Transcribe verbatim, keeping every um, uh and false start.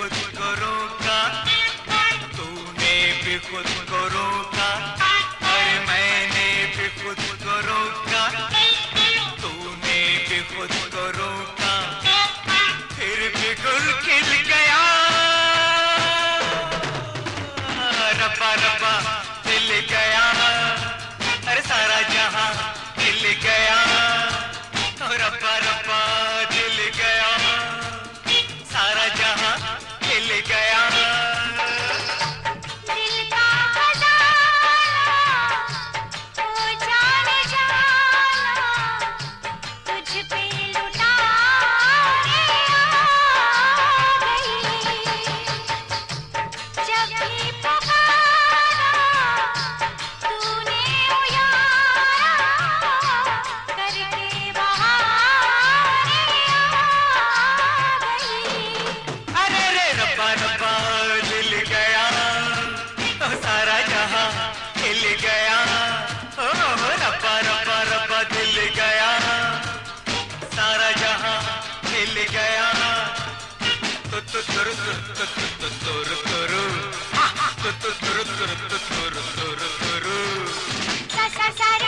खुद को रोका, तूने भी खुद को रोका, अरे मैंने भी खुद को रोका, तूने भी खुद को रोका, फिर भी गुल खिल गया। रब्बा रब्बा दिल गया, अरे सारा जहां हिल गया। रब्बा रब्बा दिल गया, सारा जहां हिल गया। दिल का खजाना ओ जाने जाना, तुझ पे लुटाने आ गई। जब भी पुकारा तूने उयारा, करके बहाने आ गई। अरे रे रब्बा रब्बा दिल गया, ओ सारा जहां हिल गया। ओ रब्बा रब्बा रब्बा दिल गया, सारा जहां हिल गया। तु तु तुर तु तु तु तुर तुरु, तु तु तुर तुर तु तुर तुर तुरु। सा सा सा